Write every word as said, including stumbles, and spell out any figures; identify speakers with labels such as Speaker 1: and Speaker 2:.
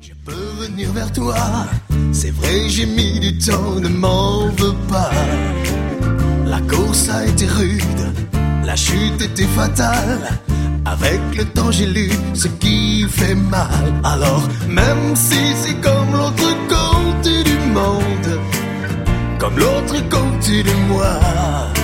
Speaker 1: Je peux venir vers toi, c'est vrai j'ai mis du temps, ne m'en veux pas. La course a été rude, la chute était fatale. Avec le temps j'ai lu ce qui fait mal. Alors même si c'est comme l'autre côté du monde, comme l'autre côté de moi,